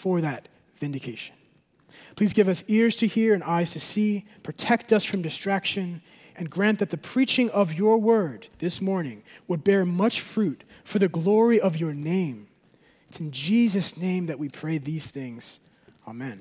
for that vindication. Please give us ears to hear and eyes to see, protect us from distraction, and grant that the preaching of your word this morning would bear much fruit for the glory of your name. It's in Jesus' name that we pray these things. Amen.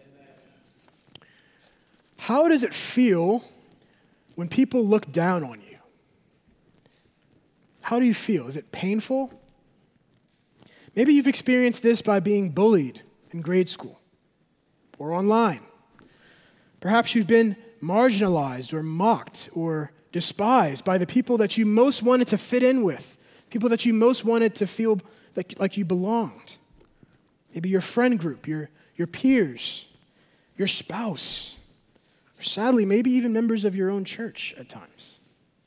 How does it feel when people look down on you? How do you feel? Is it painful? Maybe you've experienced this by being bullied in grade school or online. Perhaps you've been marginalized or mocked or despised by the people that you most wanted to fit in with, people that you most wanted to feel like you belonged. Maybe your friend group, your peers, your spouse, or sadly, maybe even members of your own church at times.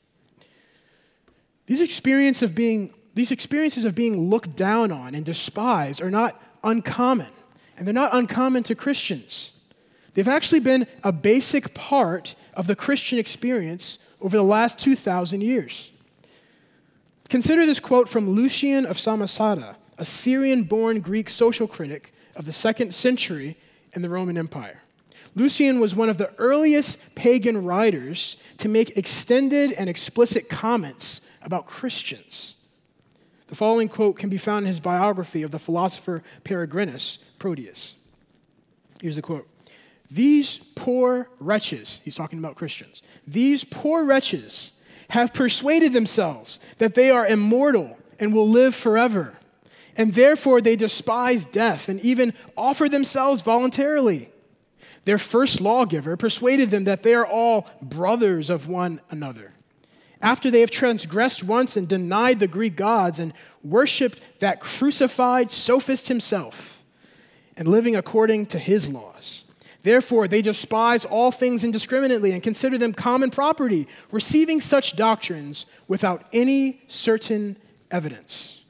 These experiences of being looked down on and despised are not uncommon, and they're not uncommon to Christians. They've actually been a basic part of the Christian experience over the last 2,000 years. Consider this quote from Lucian of Samosata, a Syrian-born Greek social critic of the 2nd century in the Roman Empire. Lucian was one of the earliest pagan writers to make extended and explicit comments about Christians. The following quote can be found in his biography of the philosopher Peregrinus Proteus. Here's the quote. "These poor wretches," he's talking about Christians, "these poor wretches have persuaded themselves that they are immortal and will live forever, and therefore they despise death and even offer themselves voluntarily. Their first lawgiver persuaded them that they are all brothers of one another. After they have transgressed once and denied the Greek gods and worshipped that crucified sophist himself, and living according to his laws. Therefore, they despise all things indiscriminately and consider them common property, receiving such doctrines without any certain evidence."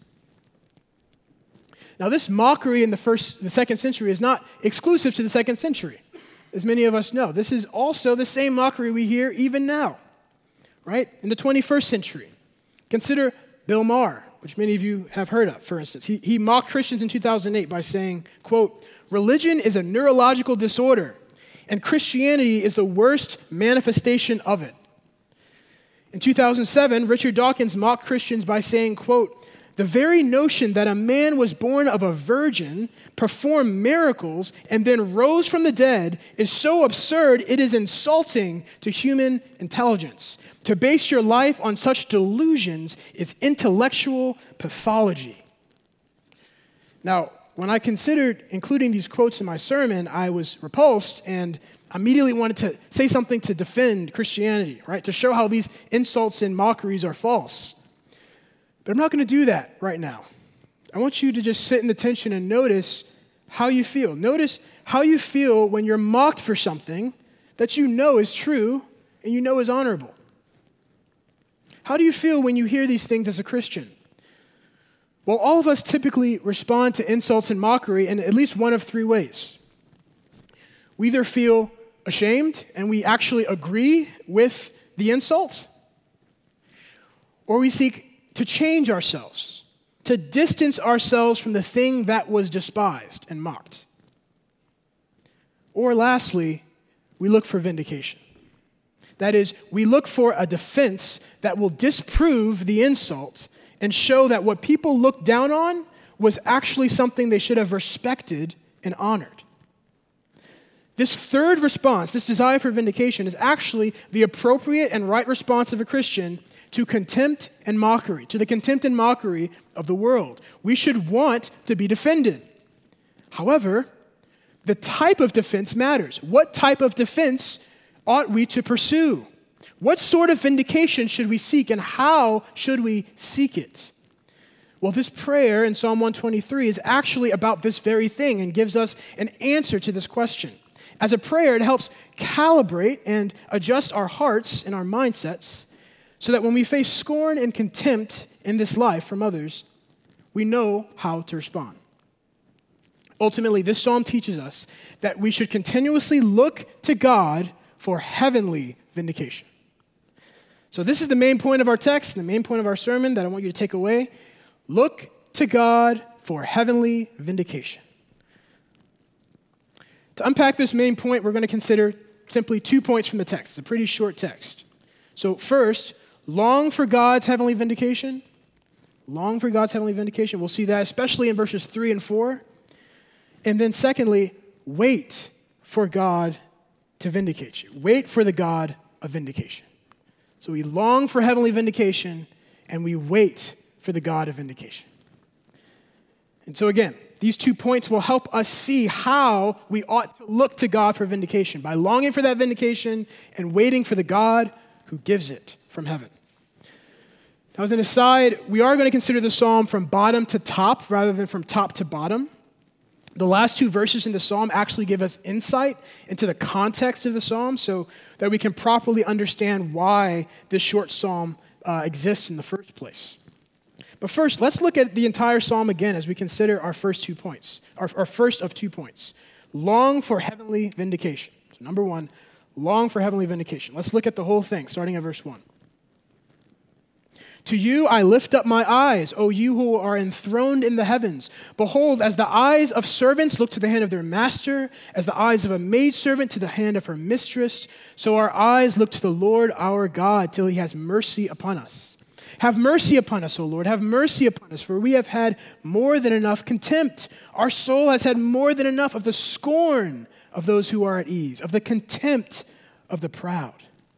Now, this mockery in the 2nd century is not exclusive to the 2nd century, as many of us know. This is also the same mockery we hear even now, right? In the 21st century. Consider Bill Maher, which many of you have heard of, for instance. He mocked Christians in 2008 by saying, quote, "Religion is a neurological disorder, and Christianity is the worst manifestation of it." In 2007, Richard Dawkins mocked Christians by saying, quote, "The very notion that a man was born of a virgin, performed miracles, and then rose from the dead is so absurd it is insulting to human intelligence. To base your life on such delusions is intellectual pathology." Now, when I considered including these quotes in my sermon, I was repulsed and immediately wanted to say something to defend Christianity, right? To show how these insults and mockeries are false. But I'm not going to do that right now. I want you to just sit in the tension and notice how you feel. Notice how you feel when you're mocked for something that you know is true and you know is honorable. How do you feel when you hear these things as a Christian? Well, all of us typically respond to insults and mockery in at least one of three ways. We either feel ashamed and we actually agree with the insult, or we seek to change ourselves, to distance ourselves from the thing that was despised and mocked. Or lastly, we look for vindication. That is, we look for a defense that will disprove the insult and show that what people looked down on was actually something they should have respected and honored. This third response, this desire for vindication, is actually the appropriate and right response of a Christian to contempt and mockery, to the contempt and mockery of the world. We should want to be defended. However, the type of defense matters. What type of defense ought we to pursue? What sort of vindication should we seek, and how should we seek it? Well, this prayer in Psalm 123 is actually about this very thing and gives us an answer to this question. As a prayer, it helps calibrate and adjust our hearts and our mindsets so that when we face scorn and contempt in this life from others, we know how to respond. Ultimately, this psalm teaches us that we should continuously look to God for heavenly vindication. So this is the main point of our text, the main point of our sermon that I want you to take away. Look to God for heavenly vindication. To unpack this main point, we're going to consider simply 2 points from the text. It's a pretty short text. So first, long for God's heavenly vindication. Long for God's heavenly vindication. We'll see that especially in verses 3 and 4. And then secondly, wait for God to vindicate you. Wait for the God of vindication. So we long for heavenly vindication, and we wait for the God of vindication. And so again, these 2 points will help us see how we ought to look to God for vindication, by longing for that vindication and waiting for the God who gives it from heaven. Now, as an aside, we are going to consider the psalm from bottom to top rather than from top to bottom. The last 2 verses in the psalm actually give us insight into the context of the psalm so that we can properly understand why this short psalm exists in the first place. But first, let's look at the entire psalm again as we consider our first 2 points, our first of 2 points. Long for heavenly vindication. So number 1, long for heavenly vindication. Let's look at the whole thing, starting at verse 1. To you I lift up my eyes, O you who are enthroned in the heavens. Behold, as the eyes of servants look to the hand of their master, as the eyes of a maidservant to the hand of her mistress, so our eyes look to the Lord our God till he has mercy upon us. Have mercy upon us, O Lord, have mercy upon us, for we have had more than enough contempt. Our soul has had more than enough of the scorn of those who are at ease, of the contempt of the proud.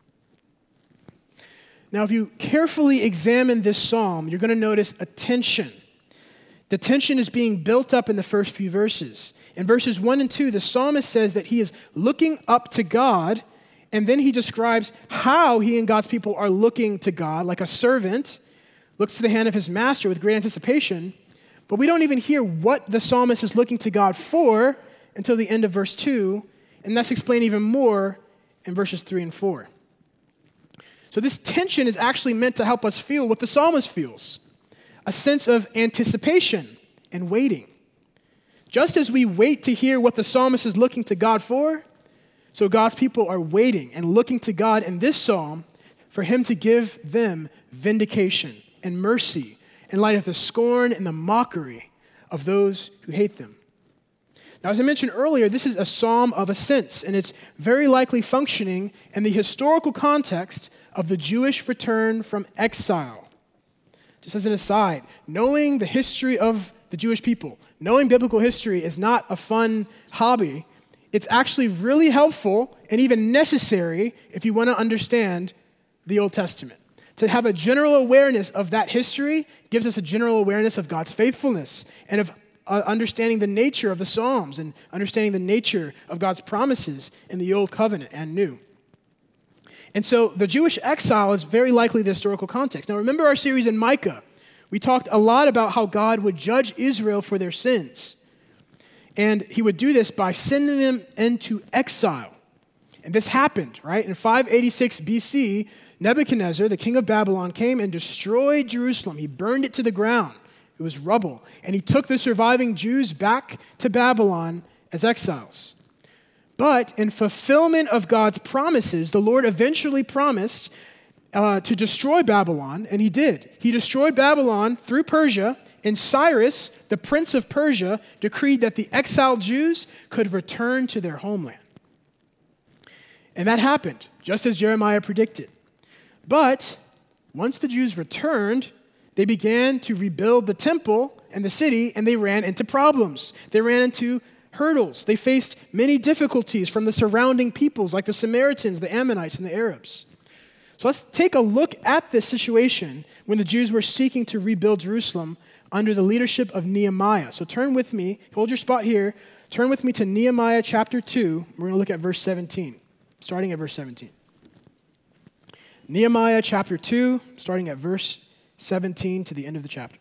Now, if you carefully examine this psalm, you're going to notice a tension. The tension is being built up in the first few verses. In verses 1 and 2, the psalmist says that he is looking up to God, and then he describes how he and God's people are looking to God, like a servant looks to the hand of his master with great anticipation. But we don't even hear what the psalmist is looking to God for until the end of verse 2, and that's explained even more in verses 3 and 4. So this tension is actually meant to help us feel what the psalmist feels, a sense of anticipation and waiting. Just as we wait to hear what the psalmist is looking to God for, so God's people are waiting and looking to God in this psalm for him to give them vindication and mercy in light of the scorn and the mockery of those who hate them. Now, as I mentioned earlier, this is a psalm of ascents, and it's very likely functioning in the historical context of the Jewish return from exile. Just as an aside, knowing the history of the Jewish people, knowing biblical history is not a fun hobby. It's actually really helpful and even necessary if you want to understand the Old Testament. To have a general awareness of that history gives us a general awareness of God's faithfulness and of understanding the nature of the Psalms and understanding the nature of God's promises in the Old Covenant and New. And so the Jewish exile is very likely the historical context. Now remember our series in Micah. We talked a lot about how God would judge Israel for their sins. And he would do this by sending them into exile. And this happened, right? In 586 BC, Nebuchadnezzar, the king of Babylon, came and destroyed Jerusalem. He burned it to the ground. It was rubble. And he took the surviving Jews back to Babylon as exiles. But in fulfillment of God's promises, the Lord eventually promised to destroy Babylon, and he did. He destroyed Babylon through Persia, and Cyrus, the prince of Persia, decreed that the exiled Jews could return to their homeland. And that happened, just as Jeremiah predicted. But once the Jews returned, they began to rebuild the temple and the city, and they ran into problems. They ran into hurdles. They faced many difficulties from the surrounding peoples, like the Samaritans, the Ammonites, and the Arabs. So let's take a look at this situation when the Jews were seeking to rebuild Jerusalem under the leadership of Nehemiah. So turn with me, hold your spot here, turn with me to Nehemiah chapter 2. We're going to look at verse 17, starting at verse 17. Nehemiah chapter 2, starting at verse 17 to the end of the chapter.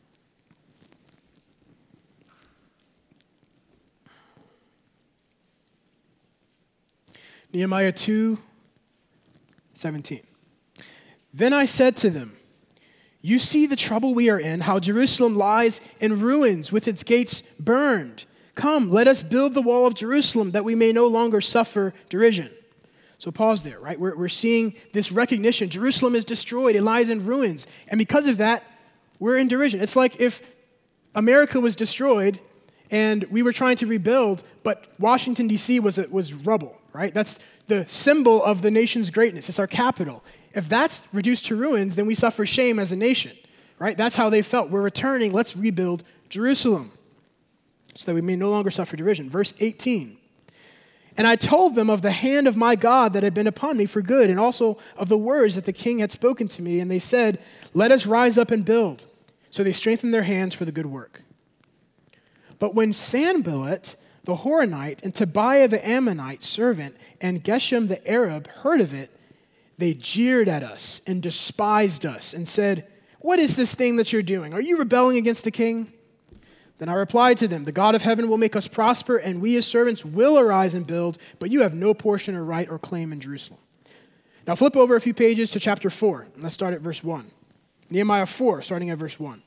Nehemiah 2, 17. Then I said to them, you see the trouble we are in, how Jerusalem lies in ruins with its gates burned. Come, let us build the wall of Jerusalem that we may no longer suffer derision. So pause there, right? We're seeing this recognition. Jerusalem is destroyed. It lies in ruins. And because of that, we're in derision. It's like if America was destroyed and we were trying to rebuild, but Washington, D.C. was rubble, right? That's the symbol of the nation's greatness. It's our capital. If that's reduced to ruins, then we suffer shame as a nation, right? That's how they felt. We're returning. Let's rebuild Jerusalem so that we may no longer suffer derision. Verse 18. And I told them of the hand of my God that had been upon me for good, and also of the words that the king had spoken to me. And they said, let us rise up and build. So they strengthened their hands for the good work. But when Sanballat the Horonite and Tobiah the Ammonite servant and Geshem the Arab heard of it, they jeered at us and despised us and said, what is this thing that you're doing? Are you rebelling against the king? Then I replied to them, the God of heaven will make us prosper, and we as servants will arise and build, but you have no portion or right or claim in Jerusalem. Now flip over a few pages to chapter 4. And let's start at verse 1. Nehemiah 4, starting at verse 1.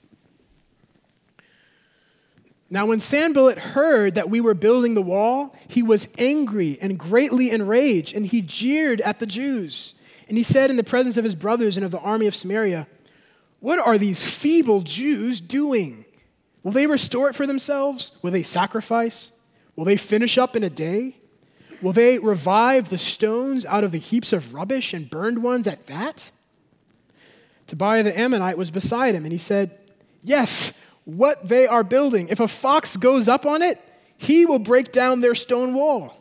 Now when Sanballat heard that we were building the wall, he was angry and greatly enraged, and he jeered at the Jews. And he said in the presence of his brothers and of the army of Samaria, what are these feeble Jews doing? Will they restore it for themselves? Will they sacrifice? Will they finish up in a day? Will they revive the stones out of the heaps of rubbish and burned ones at that? Tobiah the Ammonite was beside him, and he said, yes, what they are building. If a fox goes up on it, he will break down their stone wall.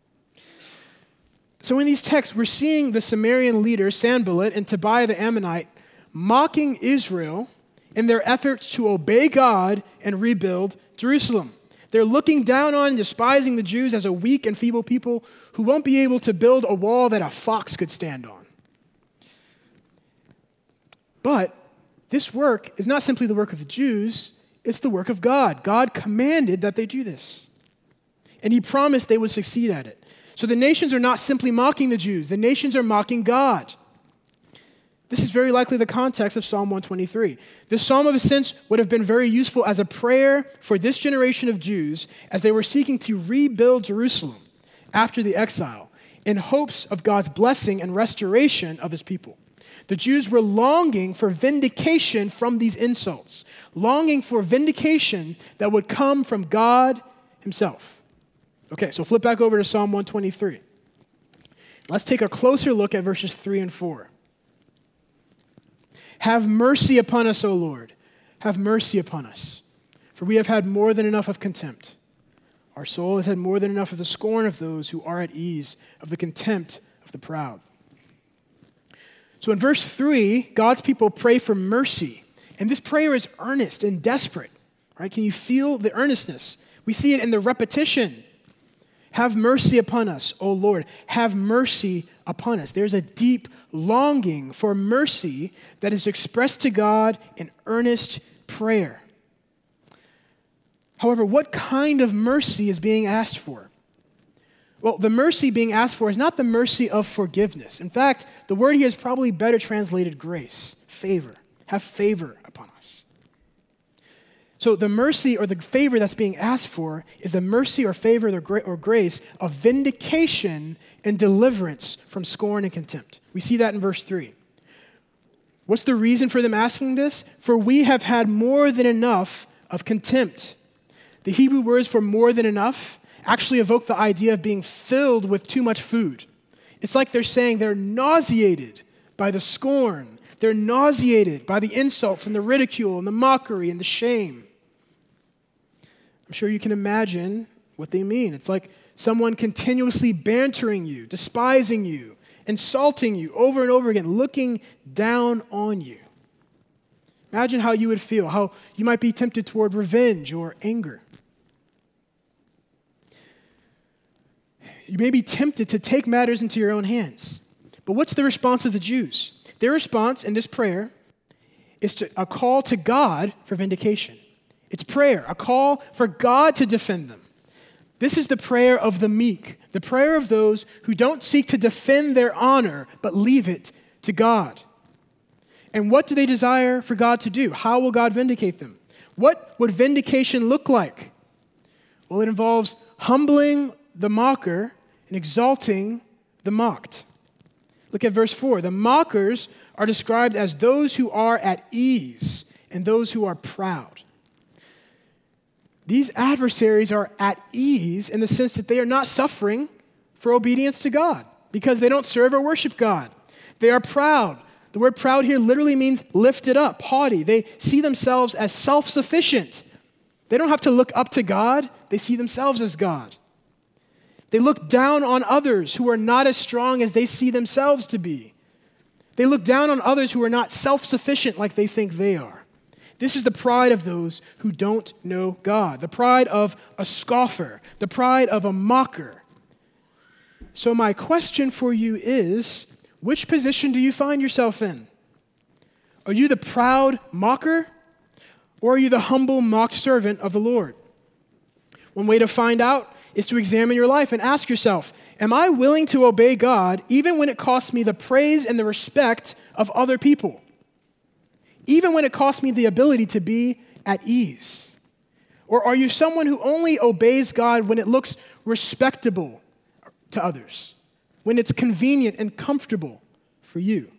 So in these texts, we're seeing the Sumerian leaders, Sanballat and Tobiah the Ammonite, mocking Israel in their efforts to obey God and rebuild Jerusalem. They're looking down on and despising the Jews as a weak and feeble people who won't be able to build a wall that a fox could stand on. But this work is not simply the work of the Jews, it's the work of God. God commanded that they do this. And he promised they would succeed at it. So the nations are not simply mocking the Jews, the nations are mocking God. This is very likely the context of Psalm 123. This psalm of ascents would have been very useful as a prayer for this generation of Jews as they were seeking to rebuild Jerusalem after the exile in hopes of God's blessing and restoration of his people. The Jews were longing for vindication from these insults, longing for vindication that would come from God himself. Okay, so flip back over to Psalm 123. Let's take a closer look at verses 3 and 4. Have mercy upon us, O Lord. Have mercy upon us. For we have had more than enough of contempt. Our soul has had more than enough of the scorn of those who are at ease, of the contempt of the proud. So in verse 3, God's people pray for mercy. And this prayer is earnest and desperate. Right? Can you feel the earnestness? We see it in the repetition. Have mercy upon us, O Lord. Have mercy upon us. There's a deep longing for mercy that is expressed to God in earnest prayer. However, what kind of mercy is being asked for? Well, the mercy being asked for is not the mercy of forgiveness. In fact, the word here is probably better translated grace, favor. Have favor upon us. So the mercy or the favor that's being asked for is the mercy or favor or grace of vindication and deliverance from scorn and contempt. We see that in verse 3. What's the reason for them asking this? For we have had more than enough of contempt. The Hebrew words for more than enough actually evoke the idea of being filled with too much food. It's like they're saying they're nauseated by the scorn. They're nauseated by the insults and the ridicule and the mockery and the shame. I'm sure you can imagine what they mean. It's like someone continuously bantering you, despising you, insulting you over and over again, looking down on you. Imagine how you would feel, how you might be tempted toward revenge or anger. You may be tempted to take matters into your own hands. But what's the response of the Jews? Their response in this prayer is a call to God for vindication. It's prayer, a call for God to defend them. This is the prayer of the meek, the prayer of those who don't seek to defend their honor, but leave it to God. And what do they desire for God to do? How will God vindicate them? What would vindication look like? Well, it involves humbling the mocker and exalting the mocked. Look at verse 4. The mockers are described as those who are at ease and those who are proud. These adversaries are at ease in the sense that they are not suffering for obedience to God because they don't serve or worship God. They are proud. The word proud here literally means lifted up, haughty. They see themselves as self-sufficient. They don't have to look up to God. They see themselves as God. They look down on others who are not as strong as they see themselves to be. They look down on others who are not self-sufficient like they think they are. This is the pride of those who don't know God, the pride of a scoffer, the pride of a mocker. So my question for you is, which position do you find yourself in? Are you the proud mocker, or are you the humble mocked servant of the Lord? One way to find out is to examine your life and ask yourself, am I willing to obey God even when it costs me the praise and the respect of other people? Even when it costs me the ability to be at ease? Or are you someone who only obeys God when it looks respectable to others, when it's convenient and comfortable for you?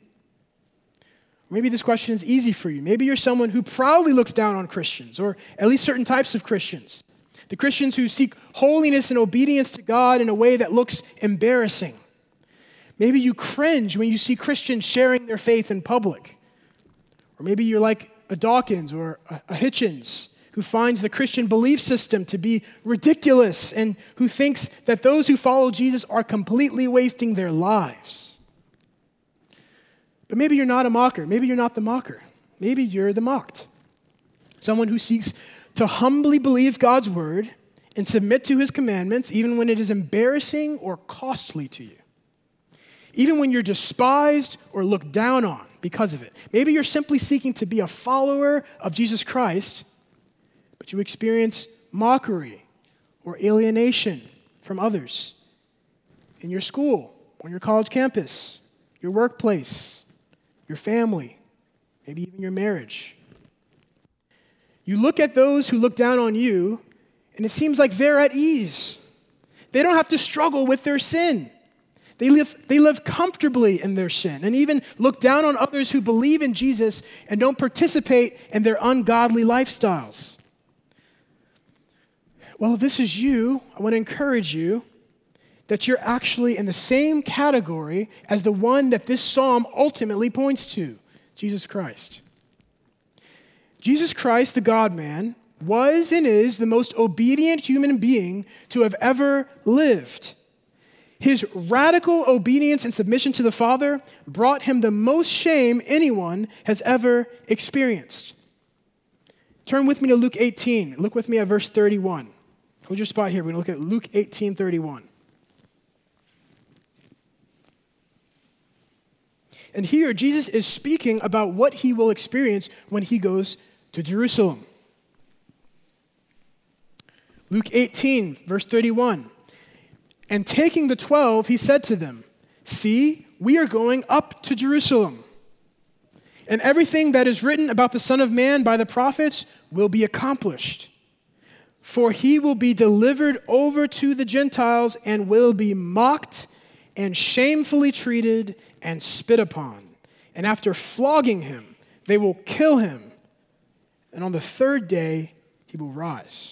Maybe this question is easy for you. Maybe you're someone who proudly looks down on Christians, or at least certain types of Christians. The Christians who seek holiness and obedience to God in a way that looks embarrassing. Maybe you cringe when you see Christians sharing their faith in public. Or maybe you're like a Dawkins or a Hitchens who finds the Christian belief system to be ridiculous and who thinks that those who follow Jesus are completely wasting their lives. But maybe you're not a mocker. Maybe you're not the mocker. Maybe you're the mocked. Someone who seeks to humbly believe God's word and submit to his commandments even when it is embarrassing or costly to you. Even when you're despised or looked down on because of it. Maybe you're simply seeking to be a follower of Jesus Christ, but you experience mockery or alienation from others in your school, on your college campus, your workplace, your family, maybe even your marriage. You look at those who look down on you, and it seems like they're at ease. They don't have to struggle with their sin. They live comfortably in their sin and even look down on others who believe in Jesus and don't participate in their ungodly lifestyles. Well, if this is you, I want to encourage you that you're actually in the same category as the one that this psalm ultimately points to, Jesus Christ. Jesus Christ, the God-man, was and is the most obedient human being to have ever lived. His radical obedience and submission to the Father brought him the most shame anyone has ever experienced. Turn with me to Luke 18. Look with me at verse 31. Hold your spot here. We're going to look at Luke 18:31. And here, Jesus is speaking about what he will experience when he goes to Jerusalem. Luke 18, verse 31. And taking the 12, he said to them, "See, we are going up to Jerusalem, and everything that is written about the Son of Man by the prophets will be accomplished. For he will be delivered over to the Gentiles and will be mocked and shamefully treated and spit upon. And after flogging him, they will kill him. And on the third day, he will rise."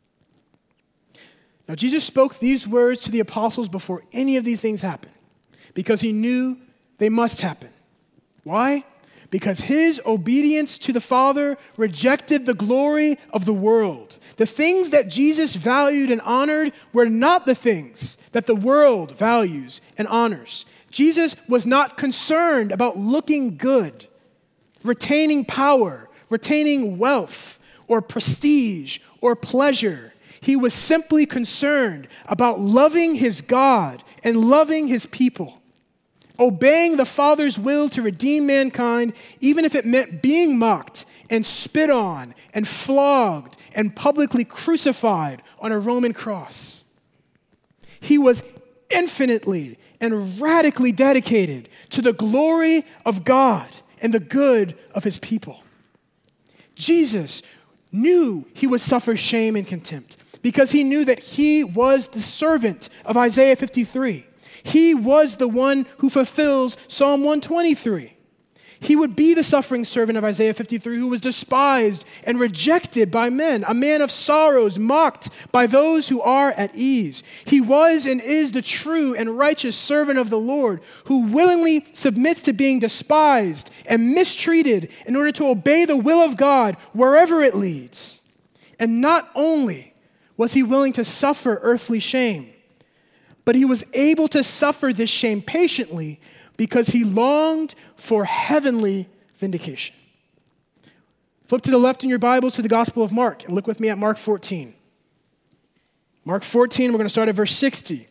Now, Jesus spoke these words to the apostles before any of these things happened, because he knew they must happen. Why? Because his obedience to the Father rejected the glory of the world. The things that Jesus valued and honored were not the things that the world values and honors. Jesus was not concerned about looking good, retaining power, retaining wealth, or prestige, or pleasure. He was simply concerned about loving his God and loving his people, obeying the Father's will to redeem mankind, even if it meant being mocked and spit on and flogged and publicly crucified on a Roman cross. He was infinitely and radically dedicated to the glory of God and the good of his people. Jesus knew he would suffer shame and contempt because he knew that he was the servant of Isaiah 53. He was the one who fulfills Psalm 123. He would be the suffering servant of Isaiah 53 who was despised and rejected by men, a man of sorrows, mocked by those who are at ease. He was and is the true and righteous servant of the Lord who willingly submits to being despised and mistreated in order to obey the will of God wherever it leads. And not only was he willing to suffer earthly shame, but he was able to suffer this shame patiently because he longed for heavenly vindication. Flip to the left in your Bibles to the Gospel of Mark and look with me at Mark 14. Mark 14, we're going to start at verse 60.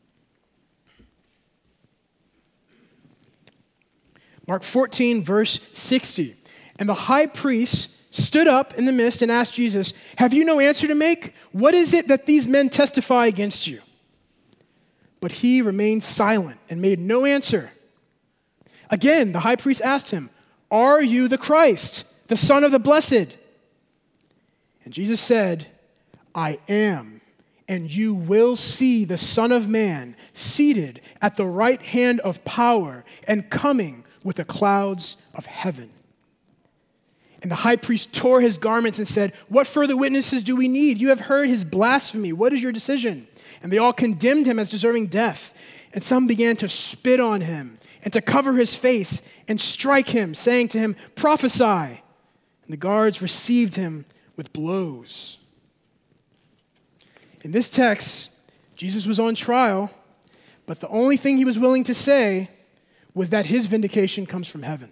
Mark 14, verse 60. And the high priest stood up in the midst and asked Jesus, "Have you no answer to make? What is it that these men testify against you?" But he remained silent and made no answer. Again, the high priest asked him, "Are you the Christ, the Son of the Blessed?" And Jesus said, "I am, and you will see the Son of Man seated at the right hand of power and coming with the clouds of heaven." And the high priest tore his garments and said, "What further witnesses do we need? You have heard his blasphemy. What is your decision?" And they all condemned him as deserving death. And some began to spit on him and to cover his face and strike him, saying to him, "Prophesy." And the guards received him with blows. In this text, Jesus was on trial, but the only thing he was willing to say was that his vindication comes from heaven.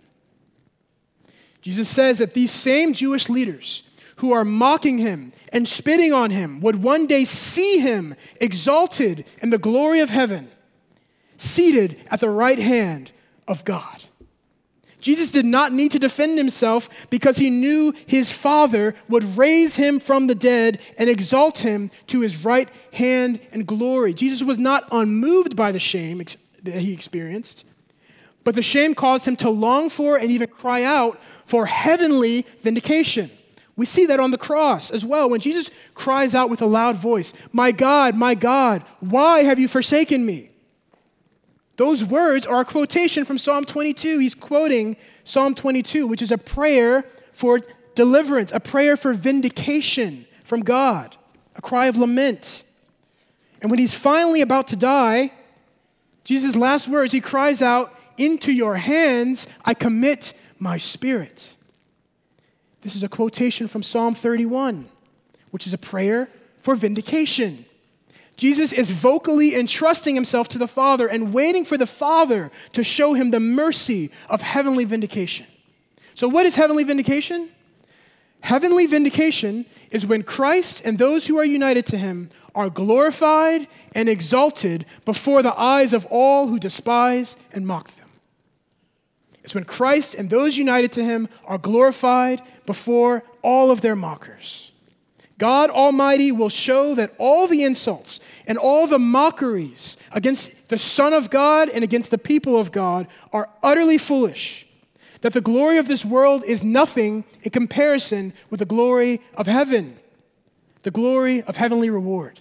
Jesus says that these same Jewish leaders who are mocking him and spitting on him would one day see him exalted in the glory of heaven, seated at the right hand of God. Jesus did not need to defend himself because he knew his Father would raise him from the dead and exalt him to his right hand in glory. Jesus was not unmoved by the shame that he experienced, but the shame caused him to long for and even cry out for heavenly vindication. We see that on the cross as well when Jesus cries out with a loud voice, my God, why have you forsaken me?" Those words are a quotation from Psalm 22. He's quoting Psalm 22, which is a prayer for deliverance, a prayer for vindication from God, a cry of lament. And when he's finally about to die, Jesus' last words, he cries out, "Into your hands I commit my spirit." This is a quotation from Psalm 31, which is a prayer for vindication. Jesus is vocally entrusting himself to the Father and waiting for the Father to show him the mercy of heavenly vindication. So what is heavenly vindication? Heavenly vindication is when Christ and those who are united to him are glorified and exalted before the eyes of all who despise and mock them. It's when Christ and those united to him are glorified before all of their mockers. God Almighty will show that all the insults and all the mockeries against the Son of God and against the people of God are utterly foolish, that the glory of this world is nothing in comparison with the glory of heaven, the glory of heavenly reward.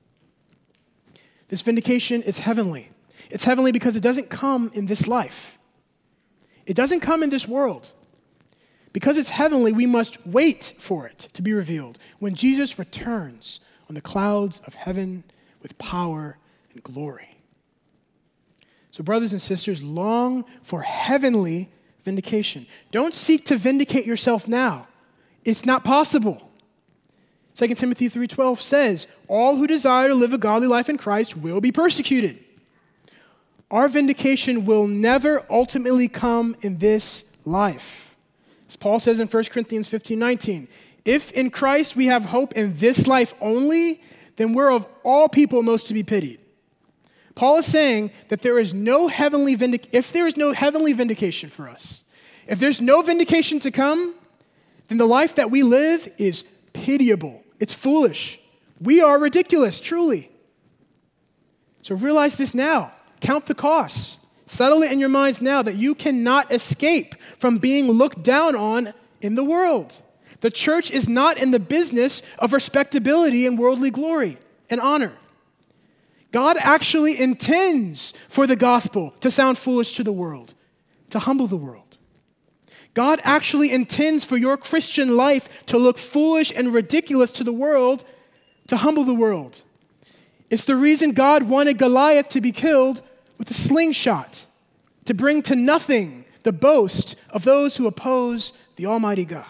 This vindication is heavenly. It's heavenly because it doesn't come in this life. It doesn't come in this world. Because it's heavenly, we must wait for it to be revealed when Jesus returns on the clouds of heaven with power and glory. So brothers and sisters, long for heavenly vindication. Don't seek to vindicate yourself now. It's not possible. 2 Timothy 3:12 says, "All who desire to live a godly life in Christ will be persecuted." Our vindication will never ultimately come in this life. As Paul says in 1 Corinthians 15:19, "If in Christ we have hope in this life only, then we're of all people most to be pitied." Paul is saying that if there is no heavenly vindication for us, if there's no vindication to come, then the life that we live is pitiable. It's foolish. We are ridiculous, truly. So realize this now. Count the costs. Settle it in your minds now that you cannot escape from being looked down on in the world. The church is not in the business of respectability and worldly glory and honor. God actually intends for the gospel to sound foolish to the world, to humble the world. God actually intends for your Christian life to look foolish and ridiculous to the world, to humble the world. It's the reason God wanted Goliath to be killed with a slingshot, to bring to nothing the boast of those who oppose the Almighty God.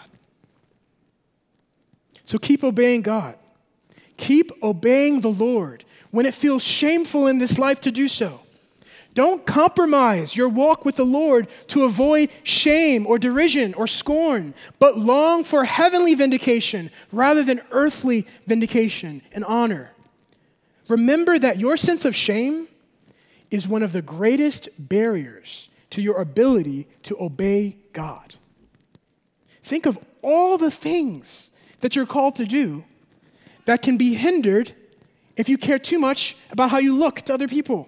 So keep obeying God. Keep obeying the Lord when it feels shameful in this life to do so. Don't compromise your walk with the Lord to avoid shame or derision or scorn, but long for heavenly vindication rather than earthly vindication and honor. Remember that your sense of shame is one of the greatest barriers to your ability to obey God. Think of all the things that you're called to do that can be hindered if you care too much about how you look to other people.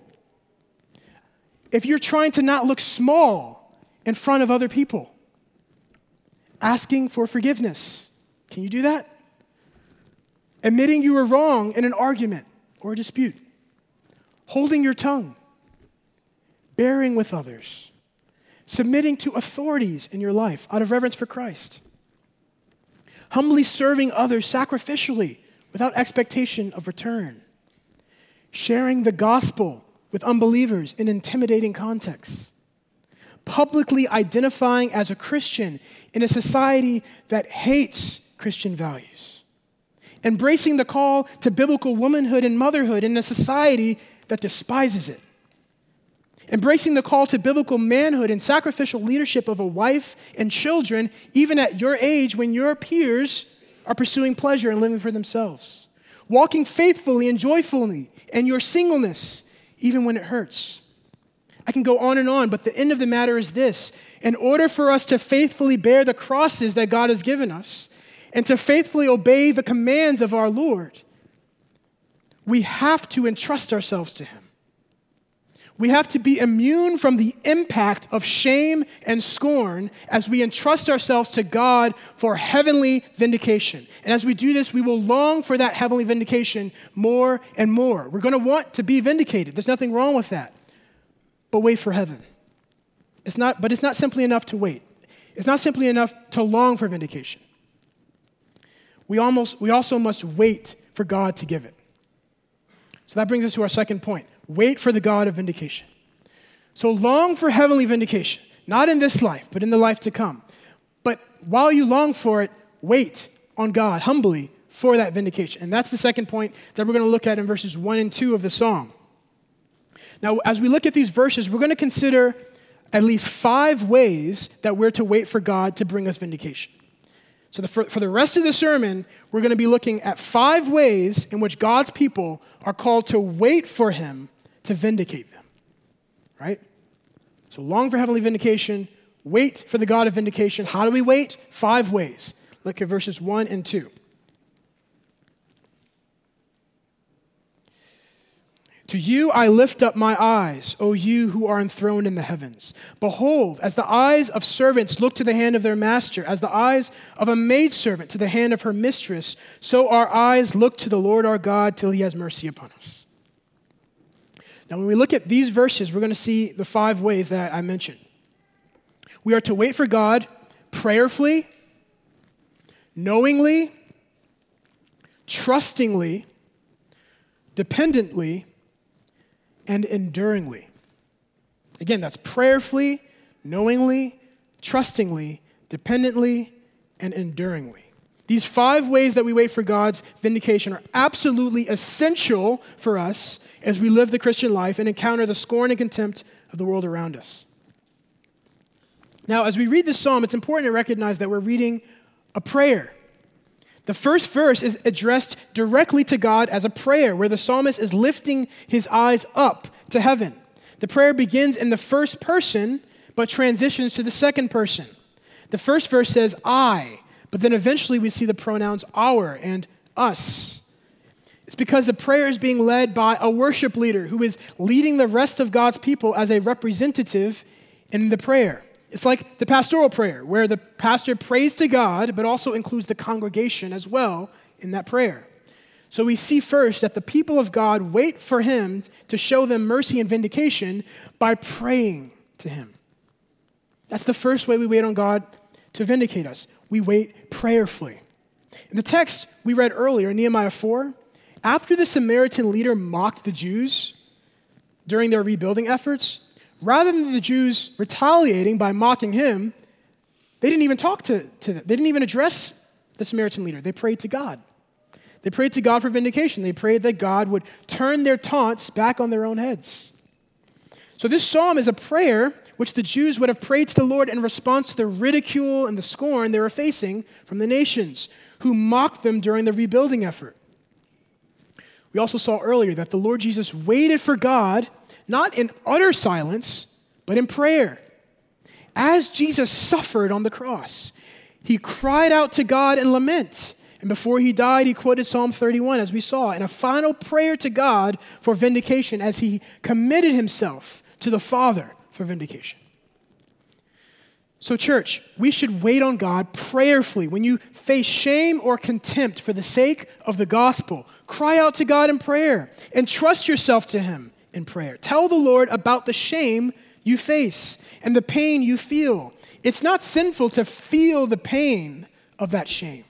If you're trying to not look small in front of other people. Asking for forgiveness. Can you do that? Admitting you were wrong in an argument or a dispute. Holding your tongue. Bearing with others. Submitting to authorities in your life out of reverence for Christ. Humbly serving others sacrificially without expectation of return. Sharing the gospel with unbelievers in intimidating contexts. Publicly identifying as a Christian in a society that hates Christian values. Embracing the call to biblical womanhood and motherhood in a society that despises it. Embracing the call to biblical manhood and sacrificial leadership of a wife and children, even at your age when your peers are pursuing pleasure and living for themselves. Walking faithfully and joyfully in your singleness, even when it hurts. I can go on, but the end of the matter is this. In order for us to faithfully bear the crosses that God has given us and to faithfully obey the commands of our Lord, we have to entrust ourselves to Him. We have to be immune from the impact of shame and scorn as we entrust ourselves to God for heavenly vindication. And as we do this, we will long for that heavenly vindication more and more. We're going to want to be vindicated. There's nothing wrong with that. But wait for heaven. It's not simply enough to wait. It's not simply enough to long for vindication. We also must wait for God to give it. So that brings us to our second point. Wait for the God of vindication. So long for heavenly vindication, not in this life, but in the life to come. But while you long for it, wait on God humbly for that vindication. And that's the second point that we're going to look at in verses 1 and 2 of the psalm. Now, as we look at these verses, we're going to consider at least 5 ways that we're to wait for God to bring us vindication. So for the rest of the sermon, we're going to be looking at 5 ways in which God's people are called to wait for Him to vindicate them, right? So long for heavenly vindication, wait for the God of vindication. How do we wait? 5 ways. Look at verses 1 and 2. To you I lift up my eyes, O you who are enthroned in the heavens. Behold, as the eyes of servants look to the hand of their master, as the eyes of a maidservant to the hand of her mistress, so our eyes look to the Lord our God till He has mercy upon us. Now, when we look at these verses, we're going to see the 5 ways that I mentioned. We are to wait for God prayerfully, knowingly, trustingly, dependently, and enduringly. Again, that's prayerfully, knowingly, trustingly, dependently, and enduringly. These 5 ways that we wait for God's vindication are absolutely essential for us as we live the Christian life and encounter the scorn and contempt of the world around us. Now, as we read this psalm, it's important to recognize that we're reading a prayer. The first verse is addressed directly to God as a prayer, where the psalmist is lifting his eyes up to heaven. The prayer begins in the first person, but transitions to the second person. The first verse says, I, but then eventually we see the pronouns our and us. It's because the prayer is being led by a worship leader who is leading the rest of God's people as a representative in the prayer. It's like the pastoral prayer, where the pastor prays to God, but also includes the congregation as well in that prayer. So we see first that the people of God wait for Him to show them mercy and vindication by praying to Him. That's the first way we wait on God to vindicate us. We wait prayerfully. In the text we read earlier, Nehemiah 4, after the Samaritan leader mocked the Jews during their rebuilding efforts, rather than the Jews retaliating by mocking him, they didn't even talk to them. They didn't even address the Samaritan leader. They prayed to God. They prayed to God for vindication. They prayed that God would turn their taunts back on their own heads. So this psalm is a prayer which the Jews would have prayed to the Lord in response to the ridicule and the scorn they were facing from the nations who mocked them during the rebuilding effort. We also saw earlier that the Lord Jesus waited for God, not in utter silence, but in prayer. As Jesus suffered on the cross, he cried out to God in lament. And before he died, he quoted Psalm 31, as we saw, in a final prayer to God for vindication as he committed himself to the Father for vindication. So church, we should wait on God prayerfully. When you face shame or contempt for the sake of the gospel, cry out to God in prayer and trust yourself to him in prayer. Tell the Lord about the shame you face and the pain you feel. It's not sinful to feel the pain of that shame,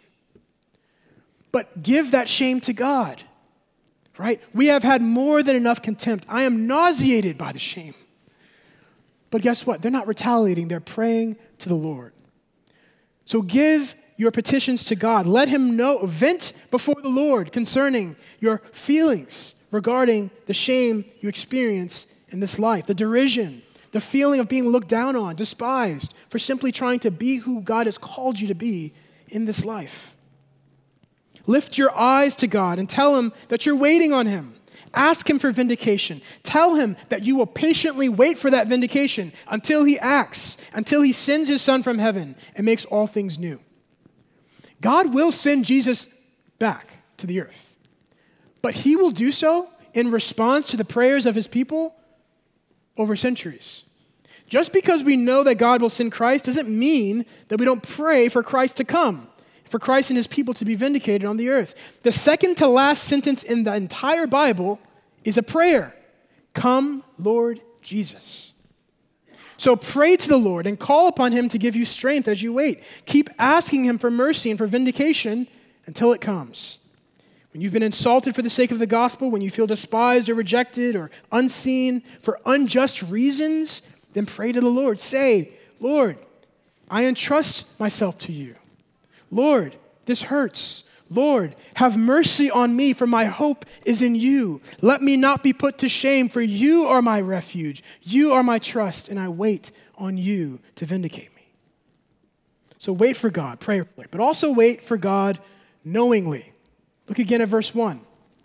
but give that shame to God, right? We have had more than enough contempt. I am nauseated by the shame. But guess what? They're not retaliating. They're praying to the Lord. So give your petitions to God. Let him know, vent before the Lord concerning your feelings regarding the shame you experience in this life, the derision, the feeling of being looked down on, despised for simply trying to be who God has called you to be in this life. Lift your eyes to God and tell him that you're waiting on him. Ask him for vindication. Tell him that you will patiently wait for that vindication until he acts, until he sends his son from heaven and makes all things new. God will send Jesus back to the earth, but he will do so in response to the prayers of his people over centuries. Just because we know that God will send Christ doesn't mean that we don't pray for Christ to come, for Christ and his people to be vindicated on the earth. The second to last sentence in the entire Bible is a prayer. Come, Lord Jesus. So pray to the Lord and call upon him to give you strength as you wait. Keep asking him for mercy and for vindication until it comes. When you've been insulted for the sake of the gospel, when you feel despised or rejected or unseen for unjust reasons, then pray to the Lord. Say, Lord, I entrust myself to you. Lord, this hurts. Lord, have mercy on me, for my hope is in you. Let me not be put to shame, for you are my refuge. You are my trust, and I wait on you to vindicate me. So wait for God prayerfully, but also wait for God knowingly. Look again at verse 1.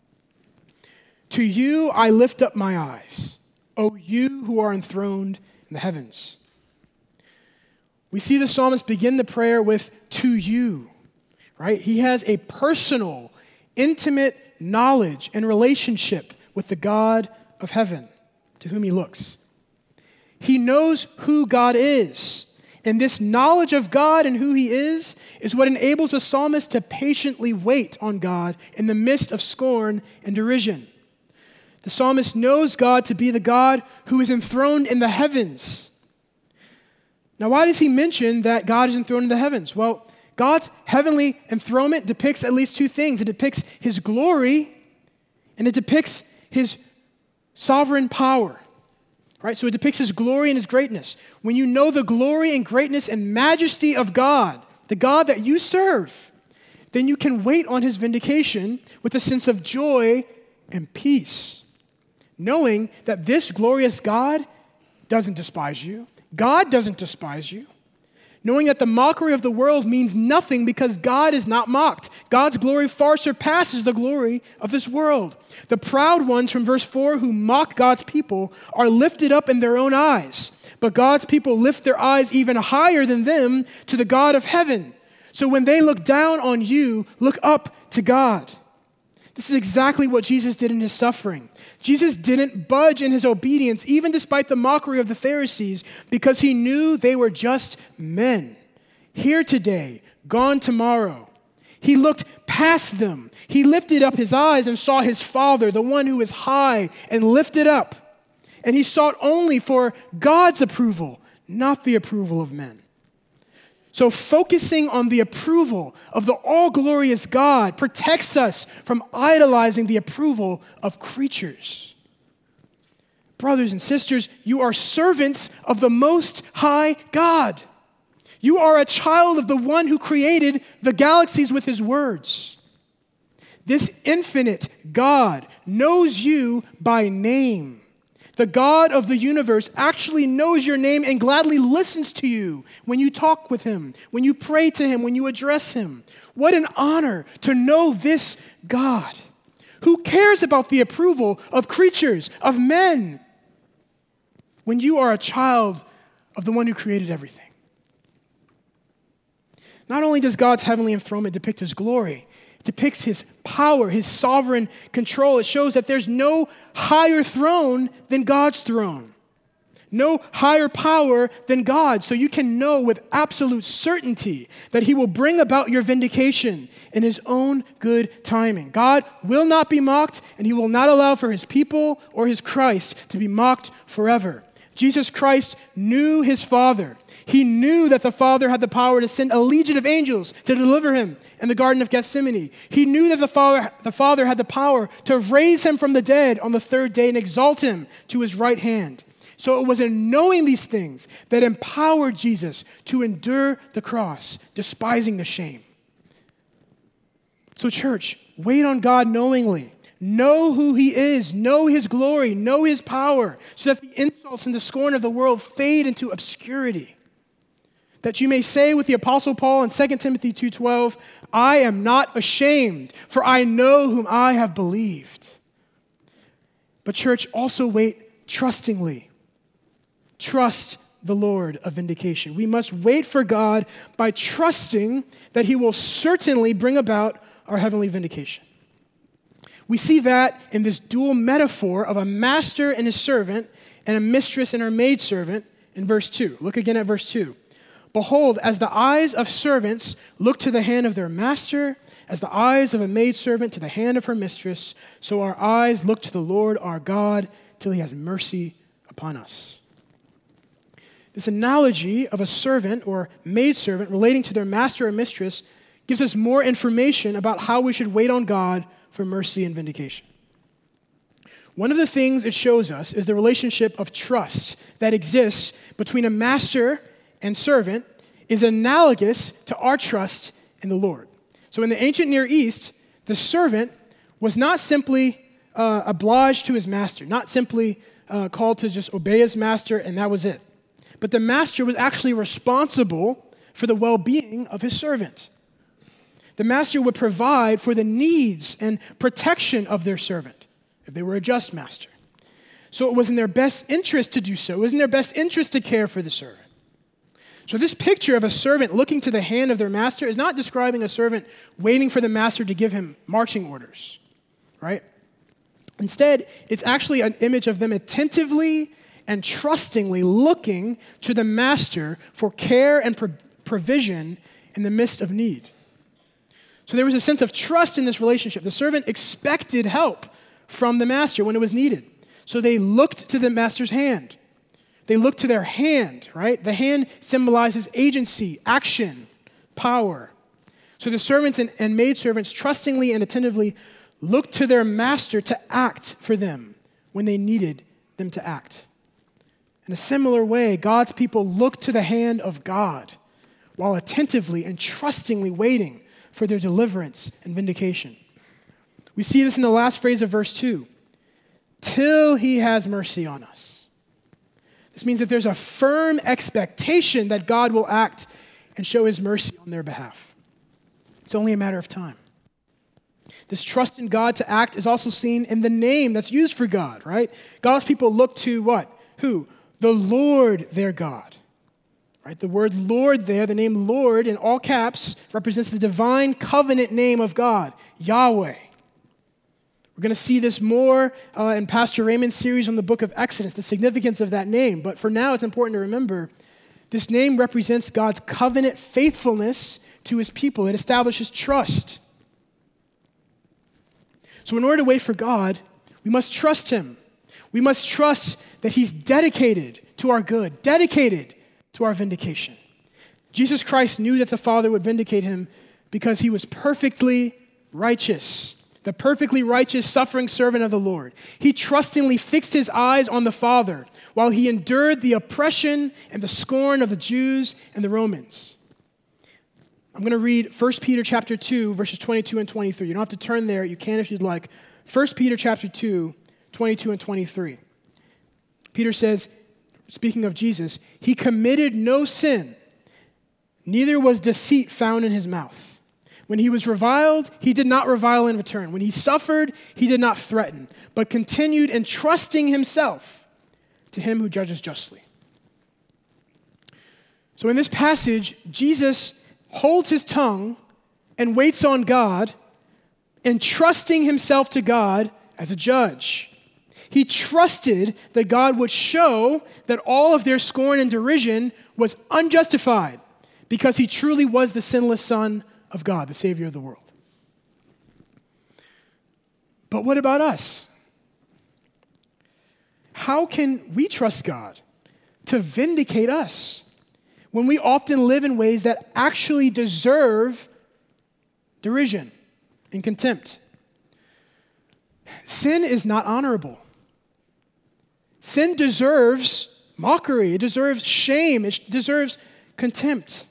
To you I lift up my eyes, O you who are enthroned in the heavens. We see the psalmist begin the prayer with, to you, right? He has a personal, intimate knowledge and relationship with the God of heaven to whom he looks. He knows who God is. And this knowledge of God and who he is what enables the psalmist to patiently wait on God in the midst of scorn and derision. The psalmist knows God to be the God who is enthroned in the heavens. Now, why does he mention that God is enthroned in the heavens? Well, God's heavenly enthronement depicts at least two things. It depicts his glory and it depicts his sovereign power. Right? So it depicts his glory and his greatness. When you know the glory and greatness and majesty of God, the God that you serve, then you can wait on his vindication with a sense of joy and peace, knowing that this glorious God doesn't despise you. God doesn't despise you. Knowing that the mockery of the world means nothing because God is not mocked. God's glory far surpasses the glory of this world. The proud ones from verse 4 who mock God's people are lifted up in their own eyes, but God's people lift their eyes even higher than them to the God of heaven. So when they look down on you, look up to God. This is exactly what Jesus did in his suffering. Jesus didn't budge in his obedience, even despite the mockery of the Pharisees, because he knew they were just men. Here today, gone tomorrow. He looked past them. He lifted up his eyes and saw his Father, the one who is high and lifted up. And he sought only for God's approval, not the approval of men. So focusing on the approval of the all-glorious God protects us from idolizing the approval of creatures. Brothers and sisters, you are servants of the Most High God. You are a child of the one who created the galaxies with his words. This infinite God knows you by name. The God of the universe actually knows your name and gladly listens to you when you talk with him, when you pray to him, when you address him. What an honor to know this God. Who cares about the approval of creatures, of men, when you are a child of the one who created everything? Not only does God's heavenly enthronement depict his glory, it depicts his power, his sovereign control. It shows that there's no higher throne than God's throne. No higher power than God. So you can know with absolute certainty that he will bring about your vindication in his own good timing. God will not be mocked, and he will not allow for his people or his Christ to be mocked forever. Jesus Christ knew his Father. He knew that the Father had the power to send a legion of angels to deliver him in the Garden of Gethsemane. He knew that the Father had the power to raise him from the dead on the third day and exalt him to his right hand. So it was in knowing these things that empowered Jesus to endure the cross, despising the shame. So church, wait on God knowingly. Know who he is, know his glory, know his power, so that the insults and the scorn of the world fade into obscurity. That you may say with the Apostle Paul in 2 Timothy 2:12, I am not ashamed, for I know whom I have believed. But church, also wait trustingly. Trust the Lord of vindication. We must wait for God by trusting that he will certainly bring about our heavenly vindication. We see that in this dual metaphor of a master and his servant and a mistress and her maidservant in verse 2. Look again at verse 2. Behold, as the eyes of servants look to the hand of their master, as the eyes of a maidservant to the hand of her mistress, so our eyes look to the Lord our God till he has mercy upon us. This analogy of a servant or maidservant relating to their master or mistress gives us more information about how we should wait on God for mercy and vindication. One of the things it shows us is the relationship of trust that exists between a master and servant is analogous to our trust in the Lord. So in the ancient Near East, the servant was not simply obliged to his master, not simply called to just obey his master and that was it. But the master was actually responsible for the well-being of his servant. The master would provide for the needs and protection of their servant if they were a just master. So it was in their best interest to do so. It was in their best interest to care for the servant. So this picture of a servant looking to the hand of their master is not describing a servant waiting for the master to give him marching orders, right? Instead, it's actually an image of them attentively and trustingly looking to the master for care and provision in the midst of need. So there was a sense of trust in this relationship. The servant expected help from the master when it was needed. So they looked to the master's hand. They looked to their hand, right? The hand symbolizes agency, action, power. So the servants and maidservants trustingly and attentively looked to their master to act for them when they needed them to act. In a similar way, God's people looked to the hand of God while attentively and trustingly waiting for their deliverance and vindication. We see this in the last phrase of verse 2. Till he has mercy on us. This means that there's a firm expectation that God will act and show his mercy on their behalf. It's only a matter of time. This trust in God to act is also seen in the name that's used for God, right? God's people look to what? Who? The Lord their God. Right? The word Lord there, the name Lord in all caps, represents the divine covenant name of God, Yahweh. We're going to see this more in Pastor Raymond's series on the book of Exodus, the significance of that name. But for now, it's important to remember this name represents God's covenant faithfulness to his people. It establishes trust. So in order to wait for God, we must trust him. We must trust that he's dedicated to our good, dedicated to our vindication. Jesus Christ knew that the Father would vindicate him because he was perfectly righteous, the perfectly righteous suffering servant of the Lord. He trustingly fixed his eyes on the Father while he endured the oppression and the scorn of the Jews and the Romans. I'm going to read 1 Peter chapter 2, verses 22 and 23. You don't have to turn there. You can if you'd like. 1 Peter chapter 2, 22 and 23. Peter says, speaking of Jesus, he committed no sin, neither was deceit found in his mouth. When he was reviled, he did not revile in return. When he suffered, he did not threaten, but continued entrusting himself to him who judges justly. So in this passage, Jesus holds his tongue and waits on God, entrusting himself to God as a judge. He trusted that God would show that all of their scorn and derision was unjustified because he truly was the sinless Son of God, the Savior of the world. But what about us? How can we trust God to vindicate us when we often live in ways that actually deserve derision and contempt? Sin is not honorable. Sin deserves mockery. It deserves shame. It deserves contempt.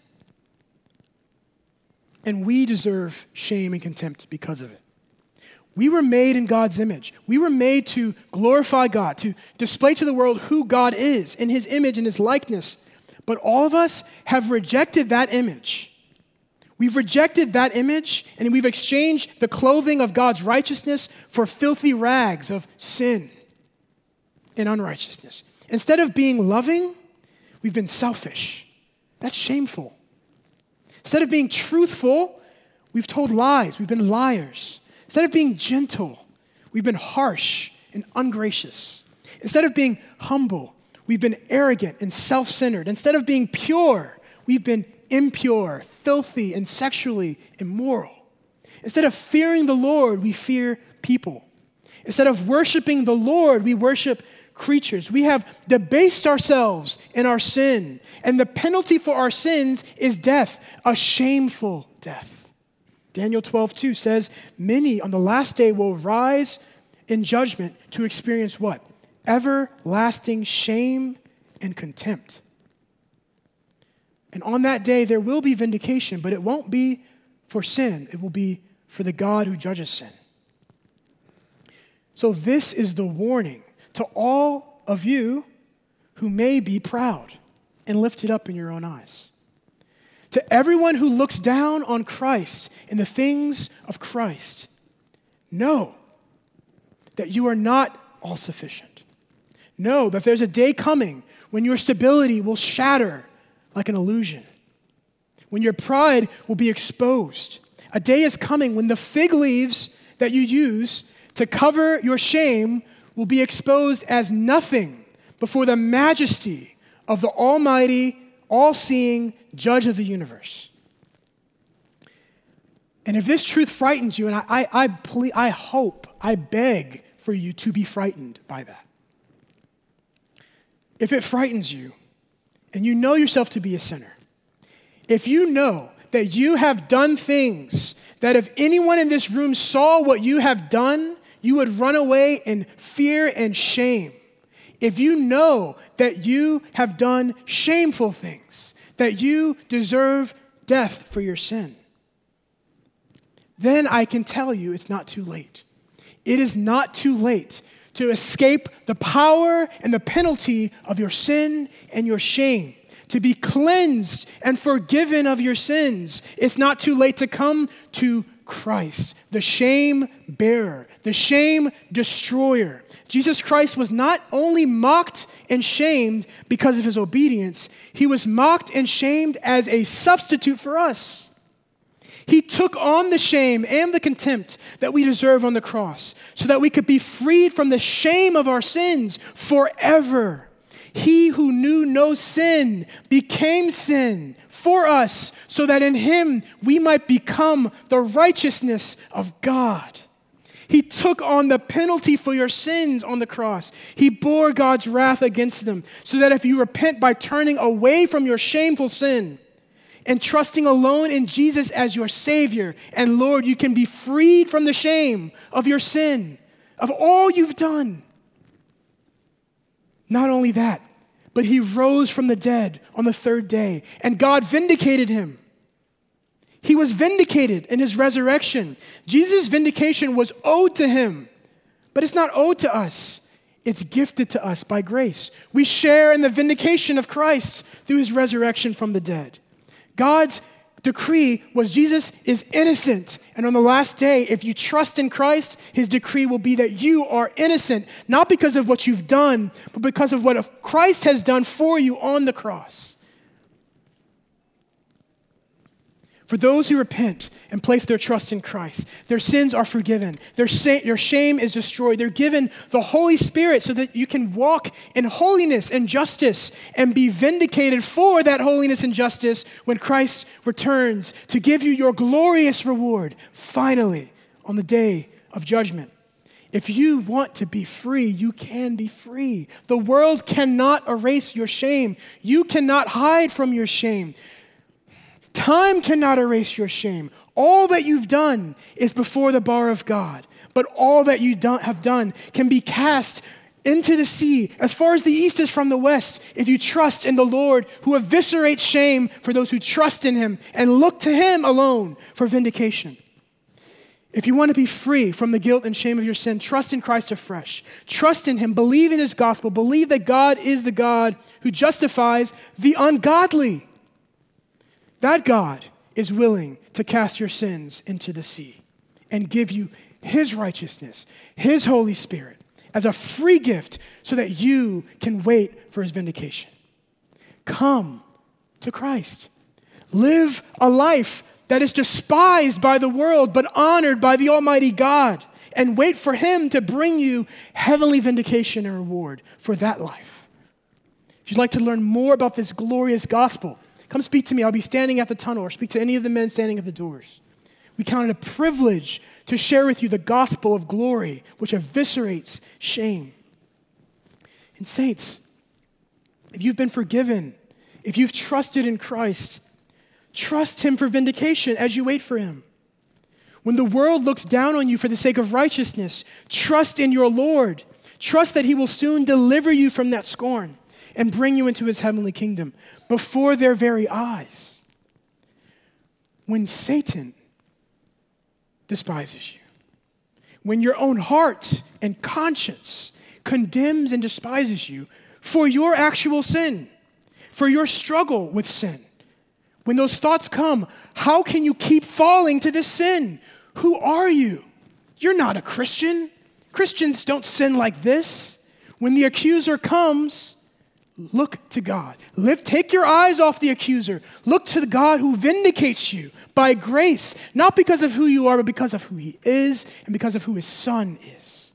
And we deserve shame and contempt because of it. We were made in God's image. We were made to glorify God, to display to the world who God is in his image and his likeness. But all of us have rejected that image. We've rejected that image, and we've exchanged the clothing of God's righteousness for filthy rags of sin and unrighteousness. Instead of being loving, we've been selfish. That's shameful. Instead of being truthful, we've told lies. We've been liars. Instead of being gentle, we've been harsh and ungracious. Instead of being humble, we've been arrogant and self-centered. Instead of being pure, we've been impure, filthy, and sexually immoral. Instead of fearing the Lord, we fear people. Instead of worshiping the Lord, we worship creatures. We have debased ourselves in our sin, and the penalty for our sins is death, a shameful death. Daniel 12:2 says, many on the last day will rise in judgment to experience what? Everlasting shame and contempt. And on that day, there will be vindication, but it won't be for sin. It will be for the God who judges sin. So this is the warning to all of you who may be proud and lifted up in your own eyes. To everyone who looks down on Christ and the things of Christ, know that you are not all sufficient. Know that there's a day coming when your stability will shatter like an illusion, when your pride will be exposed. A day is coming when the fig leaves that you use to cover your shame will be exposed as nothing before the majesty of the almighty, all-seeing judge of the universe. And if this truth frightens you, and I hope, I beg for you to be frightened by that. If it frightens you, and you know yourself to be a sinner, if you know that you have done things that if anyone in this room saw what you have done, you would run away in fear and shame. If you know that you have done shameful things, that you deserve death for your sin, then I can tell you it's not too late. It is not too late to escape the power and the penalty of your sin and your shame, to be cleansed and forgiven of your sins. It's not too late to come to Christ, the shame bearer, the shame destroyer. Jesus Christ was not only mocked and shamed because of his obedience, he was mocked and shamed as a substitute for us. He took on the shame and the contempt that we deserve on the cross so that we could be freed from the shame of our sins forever. He who knew no sin became sin for us so that in him we might become the righteousness of God. He took on the penalty for your sins on the cross. He bore God's wrath against them so that if you repent by turning away from your shameful sin and trusting alone in Jesus as your Savior and Lord, you can be freed from the shame of your sin, of all you've done. Not only that, but he rose from the dead on the third day, and God vindicated him. He was vindicated in his resurrection. Jesus' vindication was owed to him, but it's not owed to us. It's gifted to us by grace. We share in the vindication of Christ through his resurrection from the dead. God's decree was Jesus is innocent. And on the last day, if you trust in Christ, his decree will be that you are innocent, not because of what you've done, but because of what Christ has done for you on the cross. For those who repent and place their trust in Christ, their sins are forgiven. Their shame is destroyed. They're given the Holy Spirit so that you can walk in holiness and justice and be vindicated for that holiness and justice when Christ returns to give you your glorious reward, finally, on the day of judgment. If you want to be free, you can be free. The world cannot erase your shame. You cannot hide from your shame. Time cannot erase your shame. All that you've done is before the bar of God, but all that you have done can be cast into the sea as far as the east is from the west if you trust in the Lord who eviscerates shame for those who trust in him and look to him alone for vindication. If you want to be free from the guilt and shame of your sin, trust in Christ afresh. Trust in him. Believe in his gospel. Believe that God is the God who justifies the ungodly. That God is willing to cast your sins into the sea and give you his righteousness, his Holy Spirit, as a free gift so that you can wait for his vindication. Come to Christ. Live a life that is despised by the world but honored by the Almighty God, and wait for him to bring you heavenly vindication and reward for that life. If you'd like to learn more about this glorious gospel, come speak to me. I'll be standing at the tunnel, or speak to any of the men standing at the doors. We count it a privilege to share with you the gospel of glory, which eviscerates shame. And saints, if you've been forgiven, if you've trusted in Christ, trust him for vindication as you wait for him. When the world looks down on you for the sake of righteousness, trust in your Lord. Trust that he will soon deliver you from that scorn and bring you into his heavenly kingdom before their very eyes. When Satan despises you, when your own heart and conscience condemns and despises you for your actual sin, for your struggle with sin, when those thoughts come, how can you keep falling to this sin? Who are you? You're not a Christian. Christians don't sin like this. When the accuser comes, look to God. Take your eyes off the accuser. Look to the God who vindicates you by grace, not because of who you are, but because of who he is and because of who his Son is.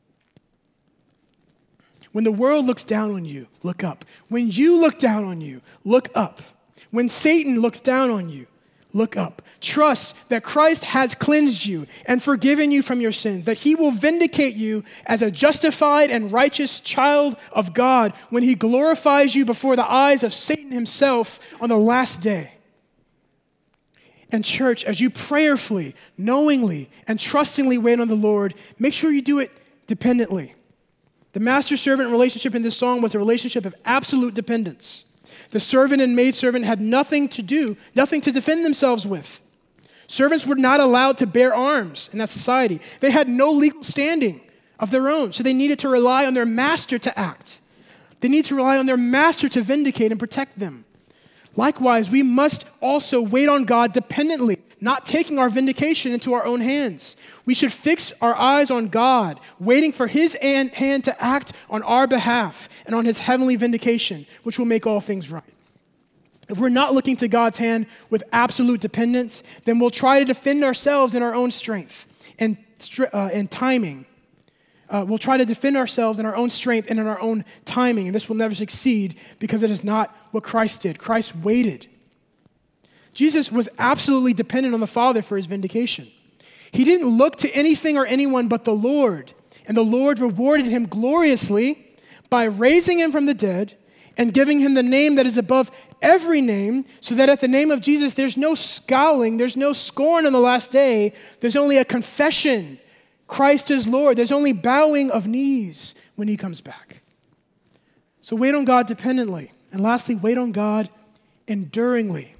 When the world looks down on you, look up. When you look down on you, look up. When Satan looks down on you, look up. Trust that Christ has cleansed you and forgiven you from your sins, that he will vindicate you as a justified and righteous child of God when he glorifies you before the eyes of Satan himself on the last day. And church, as you prayerfully, knowingly, and trustingly wait on the Lord, make sure you do it dependently. The master-servant relationship in this song was a relationship of absolute dependence. The servant and maidservant had nothing to defend themselves with. Servants were not allowed to bear arms in that society. They had no legal standing of their own, so they needed to rely on their master to act. They need to rely on their master to vindicate and protect them. Likewise, we must also wait on God dependently, not taking our vindication into our own hands. We should fix our eyes on God, waiting for his hand to act on our behalf and on his heavenly vindication, which will make all things right. If we're not looking to God's hand with absolute dependence, then we'll try to defend ourselves in our own strength and timing. We'll try to defend ourselves in our own strength and in our own timing, and this will never succeed because it is not what Christ did. Christ waited. Jesus was absolutely dependent on the Father for his vindication. He didn't look to anything or anyone but the Lord, and the Lord rewarded him gloriously by raising him from the dead and giving him the name that is above every name, so that at the name of Jesus there's no scowling, there's no scorn on the last day, there's only a confession, Christ is Lord. There's only bowing of knees when he comes back. So wait on God dependently. And lastly, wait on God enduringly.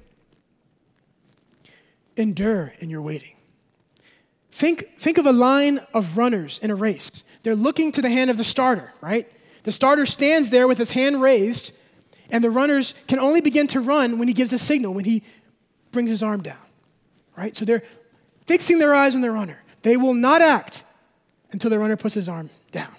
Endure in your waiting. Think of a line of runners in a race. They're looking to the hand of the starter, right? The starter stands there with his hand raised, and the runners can only begin to run when he gives a signal, when he brings his arm down, right? So they're fixing their eyes on the runner. They will not act until the runner puts his arm down.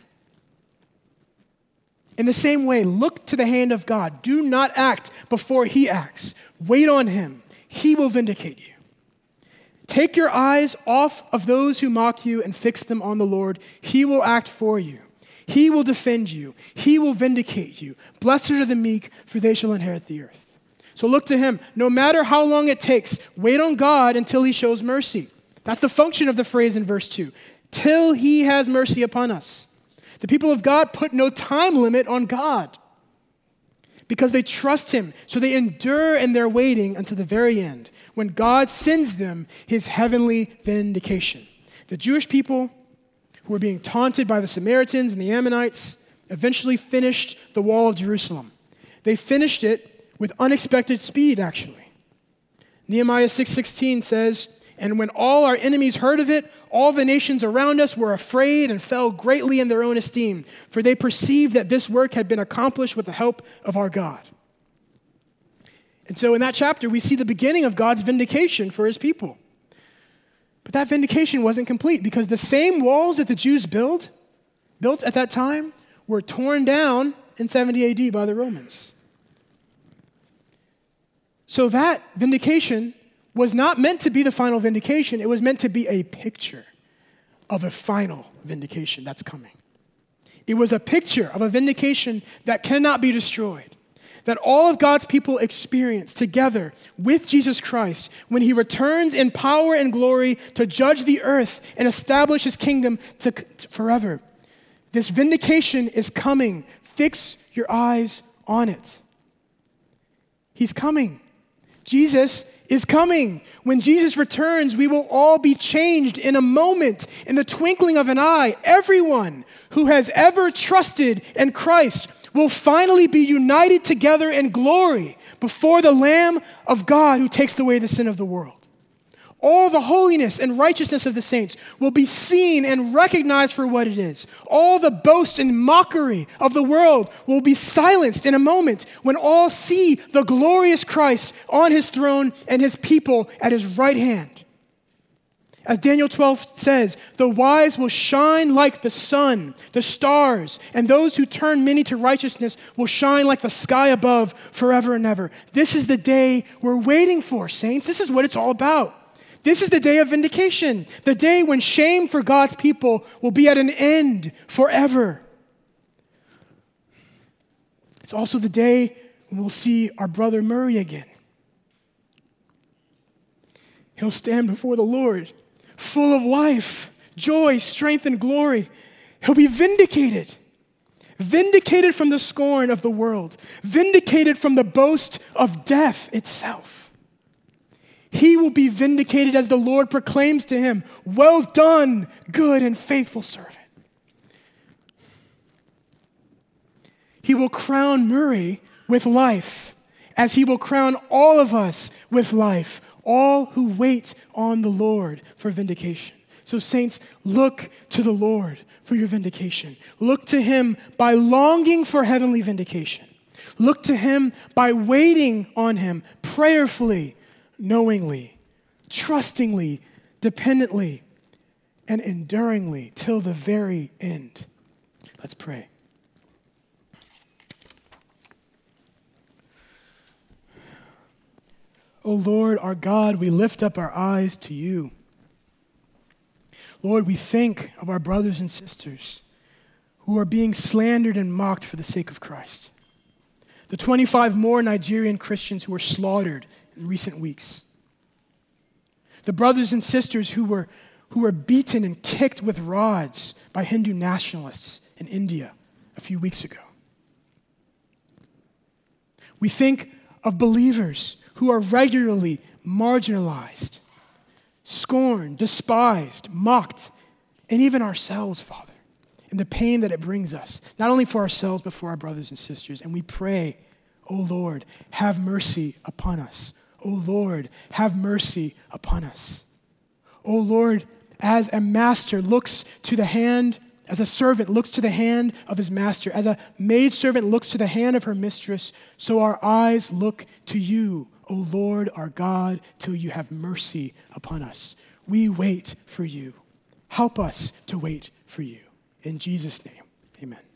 In the same way, look to the hand of God. Do not act before he acts. Wait on him. He will vindicate you. Take your eyes off of those who mock you and fix them on the Lord. He will act for you. He will defend you. He will vindicate you. Blessed are the meek, for they shall inherit the earth. So look to him. No matter how long it takes, wait on God until he shows mercy. That's the function of the phrase in verse 2. Till he has mercy upon us. The people of God put no time limit on God because they trust him. So they endure in their waiting until the very end, when God sends them his heavenly vindication. The Jewish people who were being taunted by the Samaritans and the Ammonites eventually finished the wall of Jerusalem. They finished it with unexpected speed, actually. Nehemiah 6:16 says, "And when all our enemies heard of it, all the nations around us were afraid and fell greatly in their own esteem, for they perceived that this work had been accomplished with the help of our God." And so in that chapter, we see the beginning of God's vindication for his people. But that vindication wasn't complete because the same walls that the Jews built at that time were torn down in 70 AD by the Romans. So that vindication was not meant to be the final vindication. It was meant to be a picture of a final vindication that's coming. It was a picture of a vindication that cannot be destroyed, that all of God's people experience together with Jesus Christ when he returns in power and glory to judge the earth and establish his kingdom to forever. This vindication is coming. Fix your eyes on it. He's coming. Jesus is coming. When Jesus returns, we will all be changed in a moment, in the twinkling of an eye. Everyone who has ever trusted in Christ will finally be united together in glory before the Lamb of God who takes away the sin of the world. All the holiness and righteousness of the saints will be seen and recognized for what it is. All the boast and mockery of the world will be silenced in a moment when all see the glorious Christ on his throne and his people at his right hand. As Daniel 12 says, the wise will shine like the sun, the stars, and those who turn many to righteousness will shine like the sky above forever and ever. This is the day we're waiting for, saints. This is what it's all about. This is the day of vindication, the day when shame for God's people will be at an end forever. It's also the day when we'll see our brother Murray again. He'll stand before the Lord, full of life, joy, strength, and glory. He'll be vindicated. Vindicated from the scorn of the world. Vindicated from the boast of death itself. He will be vindicated as the Lord proclaims to him, "Well done, good and faithful servant." He will crown Murray with life, as he will crown all of us with life, all who wait on the Lord for vindication. So saints, look to the Lord for your vindication. Look to him by longing for heavenly vindication. Look to him by waiting on him prayerfully, knowingly, trustingly, dependently, and enduringly till the very end. Let's pray. O Lord, our God, we lift up our eyes to you. Lord, we think of our brothers and sisters who are being slandered and mocked for the sake of Christ. The 25 more Nigerian Christians who were slaughtered in recent weeks. The brothers and sisters who were beaten and kicked with rods by Hindu nationalists in India a few weeks ago. We think of believers who are regularly marginalized, scorned, despised, mocked, and even ourselves, Father, and the pain that it brings us, not only for ourselves, but for our brothers and sisters. And we pray, O Lord, have mercy upon us. O Lord, have mercy upon us. O Lord, as a master looks to the hand, as a servant looks to the hand of his master, as a maidservant looks to the hand of her mistress, so our eyes look to you, O Lord our God, till you have mercy upon us. We wait for you. Help us to wait for you. In Jesus' name, amen.